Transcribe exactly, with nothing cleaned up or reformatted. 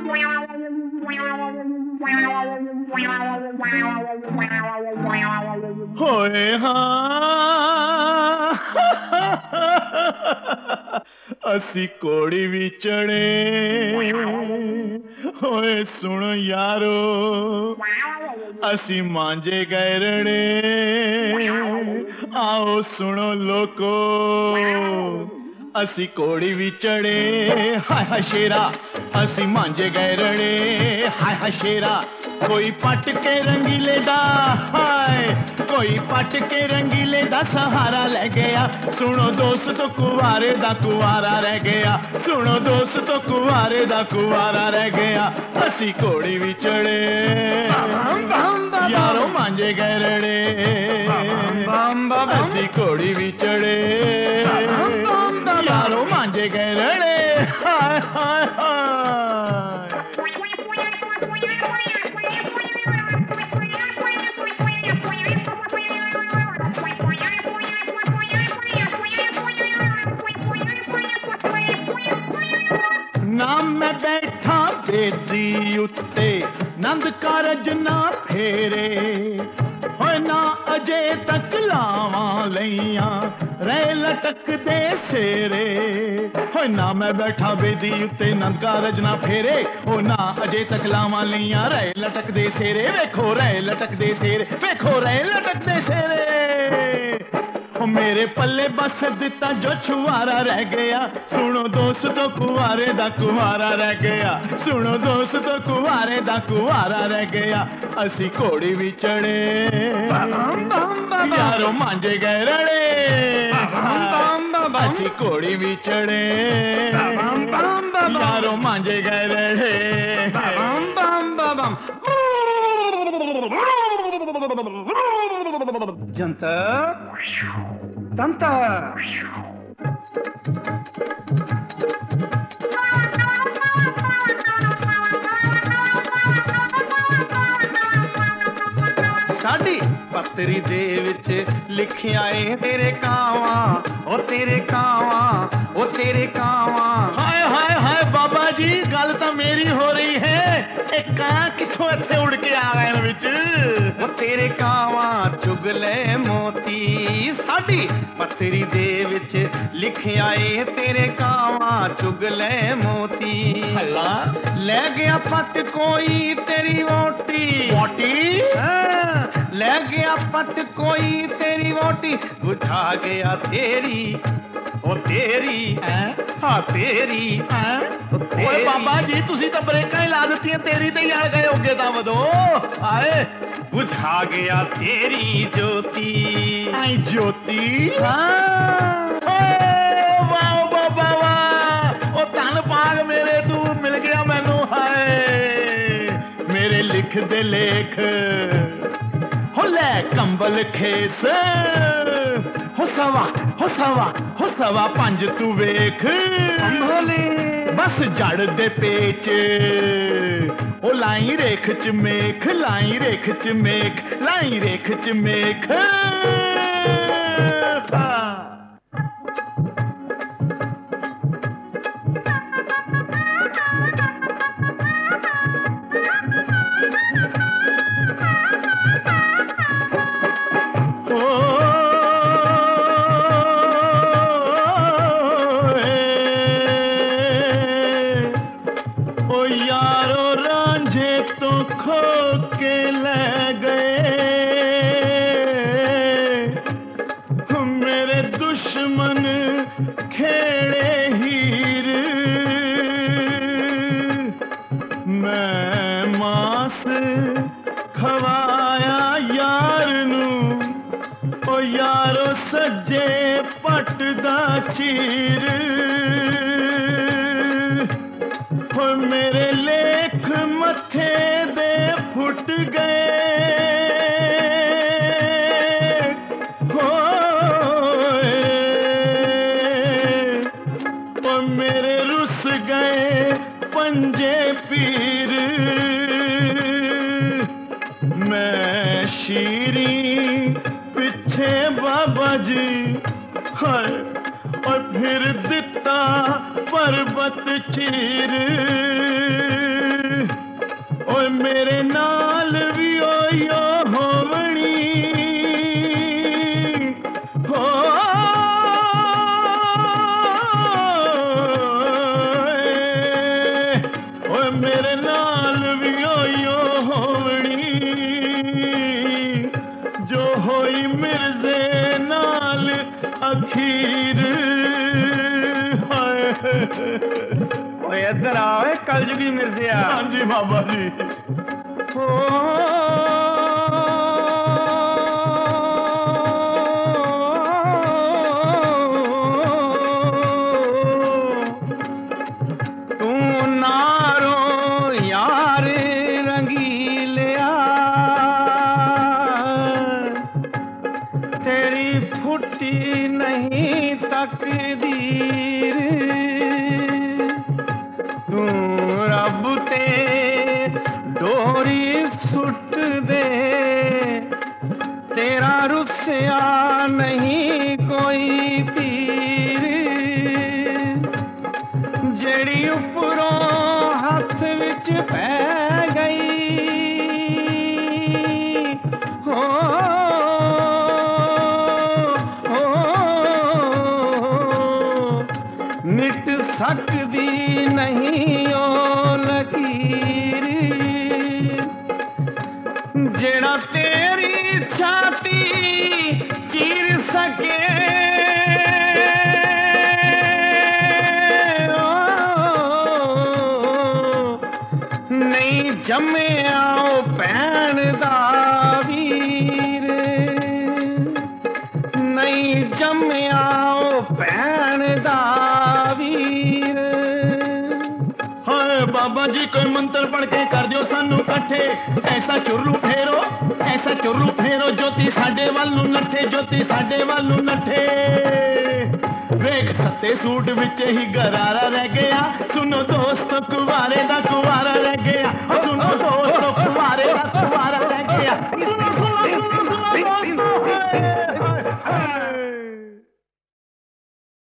होए हाँ असी कोड़ी भी चढ़े होए सुन यारो असी मांजे गए रड़े आओ सुनो लोको असी कोड़ी भी चढ़े हाय हाय शेरा असी मांजे गए रड़े हाय हाय शेरा कोई पट के रंगीले दा हाय कोई पट के रंगीले दा सहारा ले गया सुनो दोस्त तो कुवारे दा कुवारा रह गया सुनो दोस्त तो कुवारे दा कुवारा रह गया असी कोड़ी भी चढ़े यारो मांजे गए रड़े असी कोड़ी भी चढ़े यारो मांजे गए रड़े हाय हाय हाय नाम मैं बैठा बेदी उत्ते नंद कारज ना फेरे होए ना अजे तक लावा लैया रह लटक दे सेरे होए ना मैं बैठा बेदी उत्ते नंद कारज ना फेरे हो ना अजे तक लावा लैया रह लटक दे सेरे वेखो रह लटक दे सेरे वेखो रह लटक दे सेरे मेरे पल्ले बस दिता जो छुआरा रह गया सुनो दोस्त तो कुआरे दा कुआरा रह गया सुनो दोस्त तो कुआरे दा कुआरा रह गया असी घोड़ी भी चढ़े यारो मांजे गए रड़े असी घोड़ी भी चढ़े यारो मांजे गए रड़े जंतर तंतर साडी पत्तरी दे विच लिखिया ए तेरे कावा ओ तेरे कावा ओ तेरे कावा हाय हाय हाय बाबा जी गल तो मेरी हो रही है एक कां किथों इत्थे उड़ के आ गए विच ओ तेरे कावा चुगले मोती साडी पत्तरी दे विच लिखिया ए तेरे कावा चुगले मोती हल्ला ले गया पट कोई तेरी वोटी वोटी हाँ, ले गया पट कोई तेरी वोटी बुझा गया तेरी ओ तेरी हाँ तेरी ओए बाबा जी तुसी तो ब्रेकां ही ला दित्तियां तेरी ते ही आ गए होगे तां वदो आए बुझा गया तेरी ज्योति आई ज्योति हाँ वाह बाबा वाह ओ धन पाग मेरे तू मिल गया मैनू हाय मेरे लिख दे लेख हो ले कंबल खेस हो सवा हो सवा हो सवा पंज तू वेख बस जड़ दे पेच ओ लाई रेख च मेख लाई रेख च मेख लाई रेख च मेख यारो रांझे तो खो के ले गए मेरे दुश्मन खेड़े हीर मैं मांस खवाया यार नू ओ यारो सज्जे पट दा चीर मेरे लेख मथे दे फुट गए हो मेरे रुस गए पंजे पीर मैं शीरी पिछे बाबा जी हाय और फिर दिता पर्वत चीर ओए मेरे नाल भी ओयो होवनी हो ओए मेरे नाल भी ओयो होवनी जो होई मिर्जे नाल अखीर हाय ओए इधर आओ कलजुगी मिर्जिया। हाँ जी बाबा जी। ओ तू नारो यार रंगीलिया तेरी फुटी नहीं तकदीर तू रब ते डोरी सुट दे तेरा रुसिया नहीं कोई पीर जेड़ी उपरों हथ विच पै गई हो मिट सकदी नहीं ओ लकीर जेड़ा तेरी छाती चीर सके ओ, नहीं जमे आओ भैन दा वीर नहीं जमे आओ भैन दा वीर। हाय बाबा जी कोई मंत्र पढ़ के कर दियो सानू इकट्ठे ऐसा चुरलू फेरो ऐसा चुरलू फेरो ज्योति साडे वल नू नठे ज्योति साडे वल नू नठे वेख सत्ते सूट विच ही गरारा रह गया सुनो दोस्त कुवारे दा कुवारा रह गया